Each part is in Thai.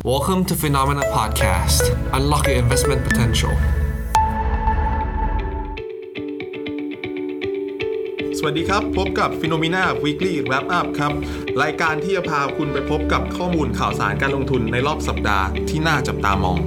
Welcome to Phenomena Podcast. Unlock your investment potential. สวัสดีครับพบกับ Phenomena Weekly Wrap Up ครับรายการที่จะพาคุณไปพบกับข้อมูลข่าวสารการลงทุนในรอบสัปดาห์ที่น่าจับตามอง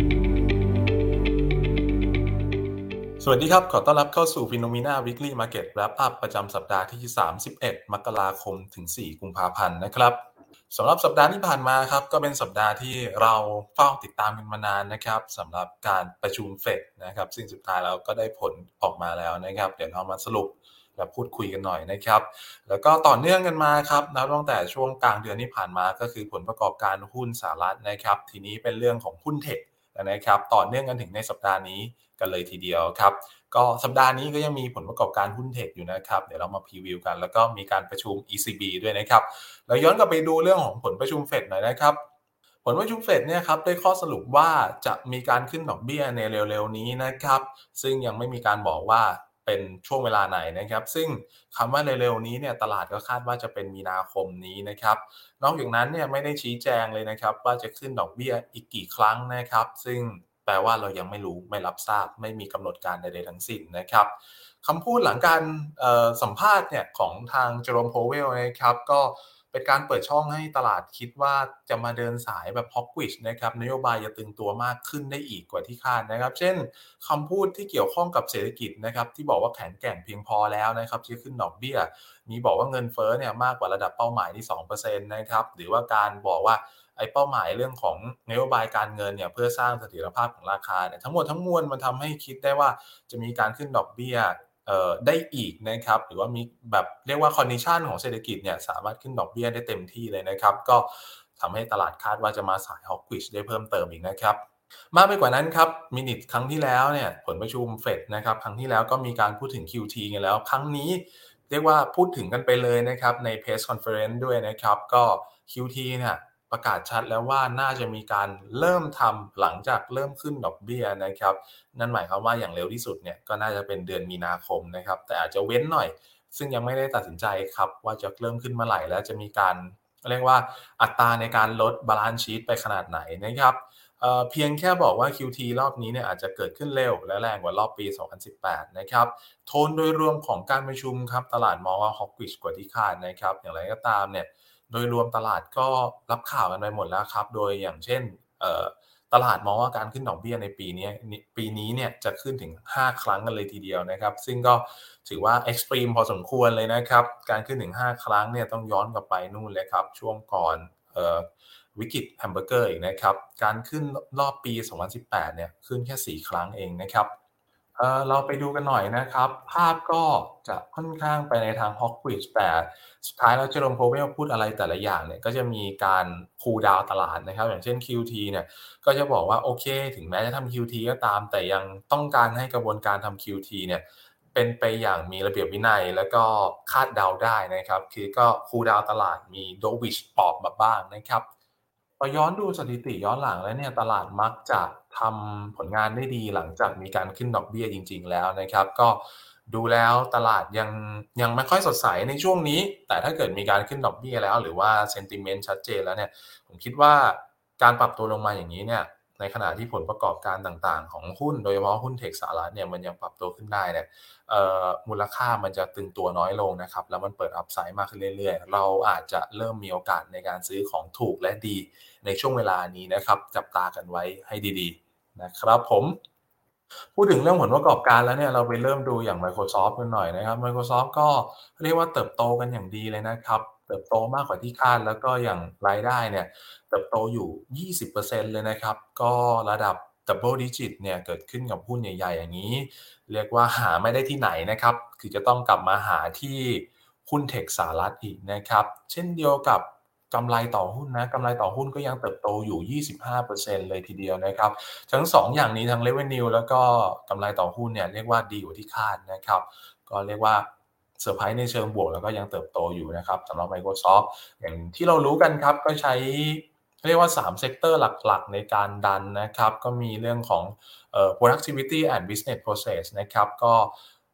สวัสดีครับขอต้อนรับเข้าสู่ Phenomena Weekly Market Wrap Up ประจำสัปดาห์ที่31มกราคมถึง4กุมภาพันธ์นะครับสำหรับสัปดาห์ที่ผ่านมาครับก็เป็นสัปดาห์ที่เราเฝ้าติดตามกันมานานนะครับสำหรับการประชุมเฟดนะครับซึ่งสุดท้ายแล้วก็ได้ผลออกมาแล้วนะครับเดี๋ยวเรามาสรุปและพูดคุยกันหน่อยนะครับแล้วก็ต่อเนื่องกันมาครับนับตั้งแต่ช่วงกลางเดือนที่ผ่านมาก็คือผลประกอบการหุ้นสหรัฐนะครับทีนี้เป็นเรื่องของหุ้นเทคนะครับต่อเนื่องกันถึงในสัปดาห์นี้กันเลยทีเดียวครับก็สัปดาห์นี้ก็ยังมีผลประกอบการหุ้นเทคอยู่นะครับเดี๋ยวเรามาพรีวิวกันแล้วก็มีการประชุม ECB ด้วยนะครับเราย้อนกลับไปดูเรื่องของผลประชุมเฟดหน่อยนะครับผลประชุมเฟดเนี่ยครับได้ข้อสรุปว่าจะมีการขึ้นดอกเบี้ยในเร็วๆนี้นะครับซึ่งยังไม่มีการบอกว่าเป็นช่วงเวลาไหนนะครับซึ่งคำว่าเร็วๆนี้เนี่ยตลาดก็คาดว่าจะเป็นมีนาคมนี้นะครับนอกจากนั้นเนี่ยไม่ได้ชี้แจงเลยนะครับว่าจะขึ้นดอกเบี้ยอีกกี่ครั้งนะครับซึ่งแปลว่าเรายังไม่รู้ไม่รับทราบไม่มีกำหนดการใดๆทั้งสิ้นนะครับคำพูดหลังการสัมภาษณ์เนี่ยของทางเจอโรม โพเวลนะครับก็เป็นการเปิดช่องให้ตลาดคิดว่าจะมาเดินสายแบบ hawkish นะครับนโยบายจะตึงตัวมากขึ้นได้อีกกว่าที่คาดนะครับเช่นคำพูดที่เกี่ยวข้องกับเศรษฐกิจนะครับที่บอกว่าแข็งแกร่งเพียงพอแล้วนะครับที่ขึ้นดอกเบี้ยมีบอกว่าเงินเฟ้อเนี่ยมากกว่าระดับเป้าหมายที่ 2% นะครับหรือว่าการบอกว่าไอ้เป้าหมายเรื่องของนโยบายการเงินเนี่ยเพื่อสร้างเสถียรภาพของราคาเนี่ยทั้งหมดทั้งมวลมันทำให้คิดได้ว่าจะมีการขึ้นดอกเบี้ยได้อีกนะครับหรือว่ามีแบบเรียกว่าคอนดิชันของเศรษฐกิจเนี่ยสามารถขึ้นดอกเบี้ยได้เต็มที่เลยนะครับก็ทำให้ตลาดคาดว่าจะมาสาย hawkish ได้เพิ่มเติมอีกนะครับมากไปกว่านั้นครับมินิทครั้งที่แล้วเนี่ยผลประชุมเฟดนะครับครั้งที่แล้วก็มีการพูดถึง QT กันแล้วครั้งนี้เรียกว่าพูดถึงกันไปเลยนะครับใน Press Conference ด้วยนะครับก็ QT เนี่ยประกาศชัดแล้วว่าน่าจะมีการเริ่มทำหลังจากเริ่มขึ้นดอกเบี้ยนะครับนั่นหมายความว่าอย่างเร็วที่สุดเนี่ยก็น่าจะเป็นเดือนมีนาคมนะครับแต่อาจจะเว้นหน่อยซึ่งยังไม่ได้ตัดสินใจครับว่าจะเริ่มขึ้นเมื่อไหร่และจะมีการเรียกว่าอัตราในการลด balance sheet ไปขนาดไหนนะครับเพียงแค่บอกว่า QT รอบนี้เนี่ยอาจจะเกิดขึ้นเร็วและแรงกว่ารอบปี 2018 นะครับโทนโดยรวมของการประชุมครับตลาดมองว่า hawkish กว่าที่คาดนะครับอย่างไรก็ตามเนี่ยโดยรวมตลาดก็รับข่าวกันไปหมดแล้วครับโดยอย่างเช่นตลาดมองว่าการขึ้นดอกเบี้ยในปีนี้เนี่ยจะขึ้นถึง5ครั้งกันเลยทีเดียวนะครับซึ่งก็ถือว่าเอ็กซ์ตรีมพอสมควรเลยนะครับการขึ้นถึง5ครั้งเนี่ยต้องย้อนกลับไปนู่นเลยครับช่วงก่อนวิกฤตแฮมเบอร์เกอร์อีกนะครับการขึ้นรอบปี 2018 เนี่ยขึ้นแค่4ครั้งเองนะครับเราไปดูกันหน่อยนะครับภาพก็จะค่อนข้างไปในทาง hawkish แต่สุดท้ายแล้วเจอโรม โพเวลพูดอะไรแต่ละอย่างเนี่ยก็จะมีการคูลดาวน์ตลาดนะครับอย่างเช่น QT เนี่ยก็จะบอกว่าโอเคถึงแม้จะทำ QT ก็ตามแต่ยังต้องการให้กระบวนการทำ QT เนี่ยเป็นไปอย่างมีระเบียบวินัยแล้วก็คาดเดาได้นะครับคือก็คูลดาวน์ตลาดมี dovish ปอบมาบ้างนะครับ พอย้อนดูสถิติย้อนหลังแล้วเนี่ยตลาดมักจะทำผลงานได้ดีหลังจากมีการขึ้นดอกเบี้ยจริงๆแล้วนะครับก็ดูแล้วตลาดยังไม่ค่อยสดใสในช่วงนี้แต่ถ้าเกิดมีการขึ้นดอกเบี้ยแล้วหรือว่า sentiment ชัดเจนแล้วเนี่ยผมคิดว่าการปรับตัวลงมาอย่างนี้เนี่ยในขณะที่ผลประกอบการต่างๆของหุ้นโดยเฉพาะหุ้นเทคสหรัฐเนี่ยมันยังปรับตัวขึ้นได้เนี่ยมูลค่ามันจะตึงตัวน้อยลงนะครับแล้วมันเปิดอัพไซด์มากขึ้นเรื่อยๆเราอาจจะเริ่มมีโอกาสในการซื้อของถูกและดีในช่วงเวลานี้นะครับจับตากันไว้ให้ดีๆนะครับผมพูดถึงเรื่องผลประกอบการแล้วเนี่ยเราไปเริ่มดูอย่าง Microsoft กันหน่อยนะครับ Microsoft ก็เรียกว่าเติบโตกันอย่างดีเลยนะครับเติบโตมากกว่าที่คาดแล้วก็อย่างรายได้เนี่ยเติบโตอยู่ 20%เปอร์เซ็นต์เลยนะครับก็ระดับ Double Digit เนี่ยเกิดขึ้นกับหุ้นใหญ่ๆอย่างนี้เรียกว่าหาไม่ได้ที่ไหนนะครับคือจะต้องกลับมาหาที่หุ้นเทคสหรัฐอีกนะครับเช่นเดียวกับกำไรต่อหุ้นนะกำไรต่อหุ้นก็ยังเติบโตอยู่ 25% เลยทีเดียวนะครับทั้ง2องอย่างนี้ทั้ง Revenue แล้วก็กำไรต่อหุ้นเนี่ยเรียกว่าดีกว่าที่คาดนะครับก็เรียกว่าเซอร์ไพรส์ในเชิงบวกแล้วก็ยังเติบโตอยู่นะครับสำหรับ Microsoft อย่างที่เรารู้กันครับก็ใช้เรียกว่า3เซกเตอร์หลักๆในการดันนะครับก็มีเรื่องของproductivity and business process นะครับก็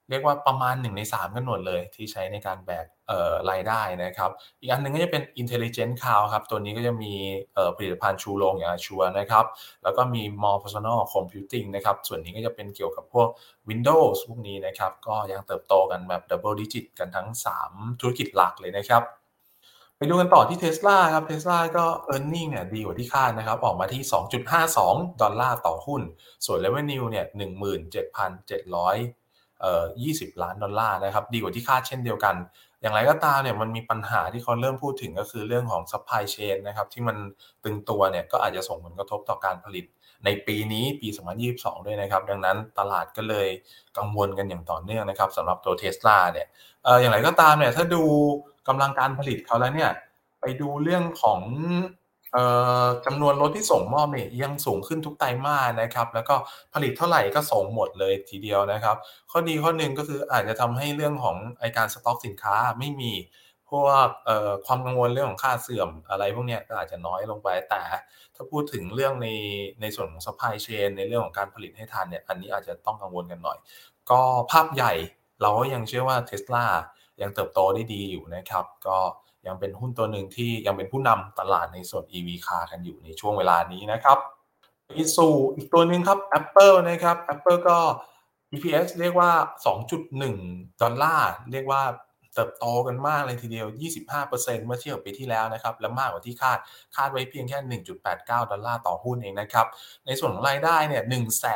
เรียกว่าประมาณ1ใน3กันหมดเลยที่ใช้ในการแบกรายได้นะครับอีกอันหนึ่งก็จะเป็น Intelligent Cloud ครับตัวนี้ก็จะมีผลิตภัณฑ์ชูโรงอย่าง Azure นะครับแล้วก็มี More Personal Computing นะครับส่วนนี้ก็จะเป็นเกี่ยวกับพวก Windows พวกนี้นะครับก็ยังเติบโตกันแบบ Double Digit กันทั้ง3ธุรกิจหลักเลยนะครับไปดูกันต่อที่ Tesla ครับ Tesla ก็ Earning เนี่ยดีกว่าที่คาดนะครับออกมาที่$2.52ต่อหุ้นส่วน Revenue เนี่ย17,700 $20 ล้านนะครับดีกว่าที่คาดเช่นเดียวกันอย่างไรก็ตามเนี่ยมันมีปัญหาที่เขาเริ่มพูดถึงก็คือเรื่องของ supply chain นะครับที่มันตึงตัวเนี่ยก็อาจจะส่งผลกระทบต่อการผลิตในปีนี้ปี2022ด้วยนะครับดังนั้นตลาดก็เลยกังวลกันอย่างต่อเนื่องนะครับสำหรับตัว Tesla เนี่ยอย่างไรก็ตามเนี่ยถ้าดูกำลังการผลิตเขาแล้วเนี่ยไปดูเรื่องของจำนวนรถที่ส่งมอบเนี่ยยังสูงขึ้นทุกไตรมาสนะครับแล้วก็ผลิตเท่าไหร่ก็ส่งหมดเลยทีเดียวนะครับข้อดีข้อหนึ่งก็คืออาจจะทำให้เรื่องของไอ้การสต็อกสินค้าไม่มีพวกความกังวลเรื่องของค่าเสื่อมอะไรพวกเนี้ยก็อาจจะน้อยลงไปแต่ถ้าพูดถึงเรื่องในส่วนของ supply chain ในเรื่องของการผลิตให้ทันเนี่ยอันนี้อาจจะต้องกังวลกันหน่อยก็ภาพใหญ่เราก็ยังเชื่อว่า Tesla ยังเติบโตได้ดีอยู่นะครับก็ยังเป็นหุ้นตัวหนึ่งที่ยังเป็นผู้นำตลาดในส่วน EV Car กันอยู่ในช่วงเวลานี้นะครับไปสู่อีกตัวหนึ่งครับ Apple นะครับ Apple ก็ EPS เรียกว่า$2.1เรียกว่าเติบโตกันมากเลยทีเดียว 25%เมื่อเทียบกับปีที่แล้วนะครับและมากกว่าที่คาดไว้เพียงแค่$1.89ต่อหุ้นเองนะครับในส่วนของรายได้เนี่ย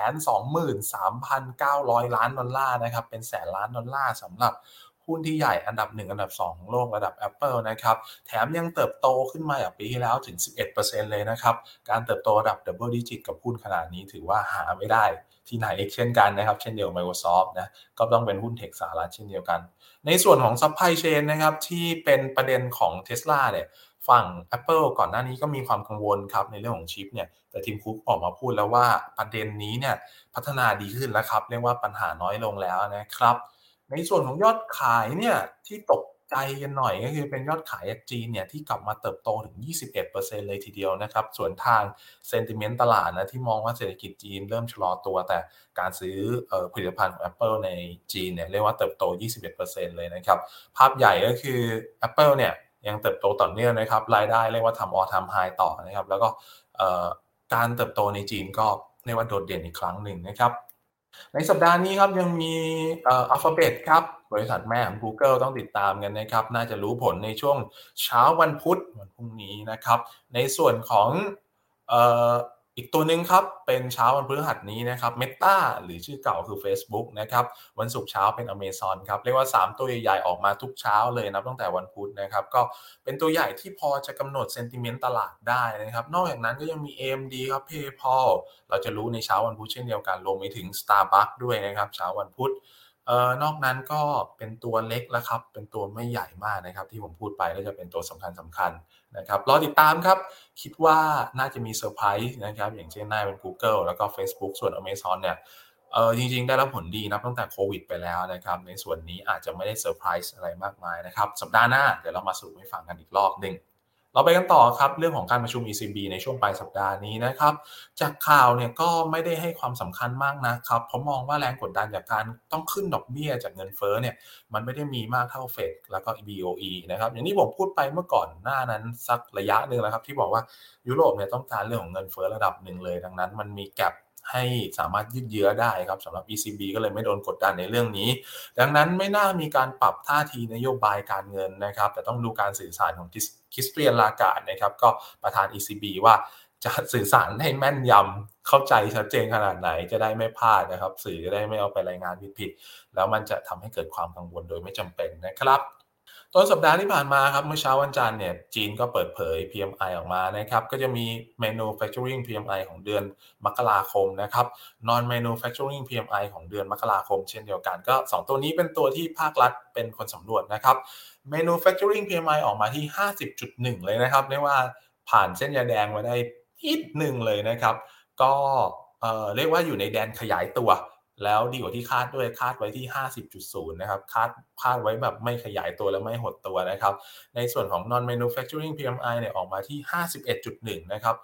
123,900 ล้านดอลลาร์นะครับเป็นแสนล้านดอลลาร์สำหรับหุ้นที่ใหญ่อันดับ1อันดับ2ของโลกระดับ Apple นะครับแถมยังเติบโตขึ้นมาจากปีที่แล้วถึง 11% เลยนะครับการเติบโตระดับ Double Digit กับหุ้นขนาดนี้ถือว่าหาไม่ได้ที่ไหนอีกเช่นกันนะครับเช่นเดียวกับ Microsoft นะก็ต้องเป็นหุ้นเทคสหรัฐเช่นเดียวกันในส่วนของ Supply Chain นะครับที่เป็นประเด็นของ Tesla เนี่ยฝั่ง Apple ก่อนหน้านี้ก็มีความกังวลครับในเรื่องของชิปเนี่ยแต่ทีมคุกออกมาพูดแล้วว่าประเด็นนี้เนี่ยพัฒนาดีขึ้นแล้วครับเรียกว่าปัญหาน้อยลงแล้วนะครับ ในส่วนของยอดขายเนี่ยที่ตกใจกันหน่อยก็คือเป็นยอดขายจากจีนเนี่ยที่กลับมาเติบโตถึง 21% เลยทีเดียวนะครับส่วนทาง sentiment ตลาดนะที่มองว่าเศรษฐกิจจีนเริ่มชะลอตัวแต่การซื้อผลิตภัณฑ์ของ Apple ในจีนเนี่ยเรียกว่าเติบโต 21% เลยนะครับภาพใหญ่ก็คือ Apple เนี่ยยังเติบโตต่อเนื่องนะครับรายได้เรียกว่าทำ all time high ต่อนะครับแล้วก็การเติบโตในจีนก็เรียกว่าโดดเด่นอีกครั้งหนึ่งนะครับ ในสัปดาห์นี้ครับยังมีAlphabet ครับบริษัทแม่ของ Google ต้องติดตามกันนะครับน่าจะรู้ผลในช่วงเช้าวันพุธวันพรุ่งนี้นะครับในส่วนของเอ่ออีกตัวหนึ่งครับเป็นเช้าวันพฤหัสนี้นะครับ Meta หรือชื่อเก่าคือ Facebook นะครับวันศุกร์เช้าเป็น Amazon ครับเรียกว่า3ตัวใหญ่ๆออกมาทุกเช้าเลยนับตั้งแต่วันพุธนะครับก็เป็นตัวใหญ่ที่พอจะกำหนด sentiment ตลาดได้นะครับนอกจากนั้นก็ยังมี AMD ครับ PayPal เราจะรู้ในเช้าวันพุธเช่นเดียวกันรวมไปถึง Starbucks ด้วยนะครับเช้าวันพุธนอกนั้นก็เป็นตัวเล็กแล้วครับเป็นตัวไม่ใหญ่มากนะครับที่ผมพูดไปก็จะเป็นตัวสำคัญนะครับรอติดตามครับคิดว่าน่าจะมีเซอร์ไพรส์นะครับอย่างเช่นน่าเป็น Google แล้วก็ Facebook ส่วน Amazon เนี่ยจริงๆได้รับผลดีนับตั้งแต่โควิดไปแล้วนะครับในส่วนนี้อาจจะไม่ได้เซอร์ไพรส์อะไรมากมายนะครับสัปดาห์หน้าเดี๋ยวเรามาสรุปให้ฟังกันอีกรอบหนึ่ง เราไปกันต่อครับเรื่องของการประชุม ECB ในช่วงปลายสัปดาห์นี้นะครับจากข่าวเนี่ยก็ไม่ได้ให้ความสำคัญมากนะครับเพราะมองว่าแรงกดดันจากการต้องขึ้นดอกเบี้ยจากเงินเฟ้อเนี่ยมันไม่ได้มีมากเท่าเฟดแล้วก็ BOE นะครับอย่างที่ผมพูดไปเมื่อก่อนหน้านั้นสักระยะหนึ่งแล้วครับที่บอกว่ายุโรปเนี่ยต้องการเรื่องของเงินเฟ้อระดับหนึ่งเลยดังนั้นมันมีแกลบให้สามารถยืดเยื้อได้ครับสำหรับ ECB ก็เลยไม่โดนกดดันในเรื่องนี้ดังนั้นไม่น่ามีการปรับท่าทีนโยบายการเงินนะครับแต่ต้องดูการสื่อสารของคริสเตียนลาการ์ดนะครับก็ประธาน ECB ว่าจะสื่อสารให้แม่นยำเข้าใจชัดเจนขนาดไหนจะได้ไม่พลาดนะครับสื่อจะได้ไม่เอาไปรายงานผิดๆแล้วมันจะทำให้เกิดความกังวลโดยไม่จำเป็นนะครับต้นสัปดาห์ที่ผ่านมาครับเมื่อเช้าวันจันทร์เนี่ยจีนก็เปิดเผย PMI ออกมานะครับก็จะมี Manufacturing PMI ของเดือนมกราคมนะครับ Non Manufacturing PMI ของเดือนมกราคมเช่นเดียวกันก็2ตัวนี้เป็นตัวที่ภาครัฐเป็นคนสำรวจนะครับ Manufacturing PMI ออกมาที่ 50.1 เลยนะครับเรียกว่าผ่านเส้นยาแดงมาได้นิดหนึ่งเลยนะครับก็เรียกว่าอยู่ในแดนขยายตัวแล้วดีกว่าที่คาดด้วยคาดไว้ที่ 50.0 นะครับคาดไว้แบบไม่ขยายตัวและไม่หดตัวนะครับในส่วนของ Non Manufacturing PMI เนี่ยออกมาที่ 51.1 นะครับ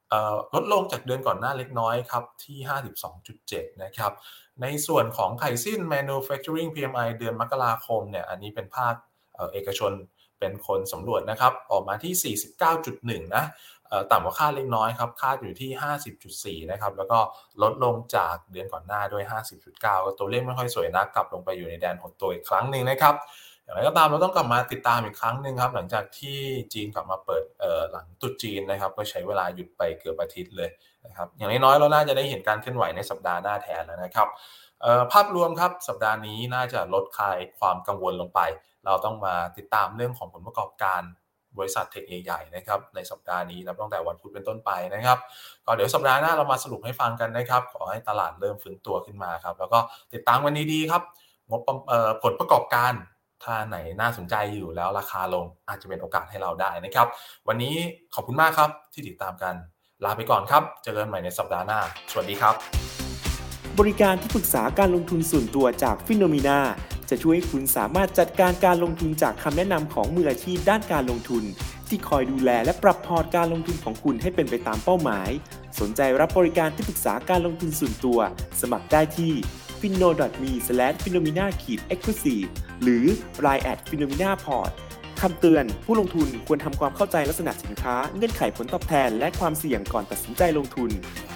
ลดลงจากเดือนก่อนหน้าเล็กน้อยครับที่ 52.7 นะครับในส่วนของไขสิ้น manufacturing PMI เดือนมกราคมเนี่ยอันนี้เป็นภาคเอกชนเป็นคนสำรวจนะครับออกมาที่ 49.1 นะต่ำกว่าคาดเล็กน้อยครับคาดอยู่ที่ 50.4 นะครับแล้วก็ลดลงจากเดือนก่อนหน้าด้วย 50.9 ก็ตัวเลขไม่ค่อยสวยนักกลับลงไปอยู่ในแดนหดตัวอีกครั้งหนึ่งนะครับอย่างไรก็ตามเราต้องกลับมาติดตามอีกครั้งหนึ่งครับหลังจากที่จีนกลับมาเปิดหลังตรุษจีนนะครับก็ใช้เวลาหยุดไปเกือบอาทิตย์เลยนะครับอย่างน้อยๆเราน่าจะได้เห็นการเคลื่อนไหวในสัปดาห์หน้าแทนแล้วนะครับภาพรวมครับสัปดาห์นี้น่าจะลดคลายความกังวลลงไปเราต้องมาติดตามเรื่องของผลประกอบการบริษัทเทคใหญ่ๆนะครับในสัปดาห์นี้นับตั้งแต่วันพุธเป็นต้นไปนะครับก็เดี๋ยวสัปดาห์หน้าเรามาสรุปให้ฟังกันนะครับขอให้ตลาดเริ่มฟื้นตัวขึ้นมาครับแล้วก็ติดตามกันดีๆครับผลประกอบการถ้าไหนน่าสนใจอยู่แล้วราคาลงอาจจะเป็นโอกาสให้เราได้นะครับวันนี้ขอบคุณมากครับที่ติดตามกันลาไปก่อนครับเจอกันใหม่ในสัปดาห์หน้าสวัสดีครับบริการที่ปรึกษาการลงทุนส่วนตัวจาก Phenomena จะช่วยให้คุณสามารถจัดการการลงทุนจากคำแนะนำของมืออาชีพด้านการลงทุนที่คอยดูแลและปรับพอร์ตการลงทุนของคุณให้เป็นไปตามเป้าหมายสนใจรับบริการที่ปรึกษาการลงทุนส่วนตัวสมัครได้ที่ finno.me/phenomena-exclusive หรือ line@phenomena-port คำเตือนผู้ลงทุนควรทำความเข้าใจลักษณะสินค้าเงื่อนไขผลตอบแทนและความเสี่ยงก่อนตัดสินใจลงทุน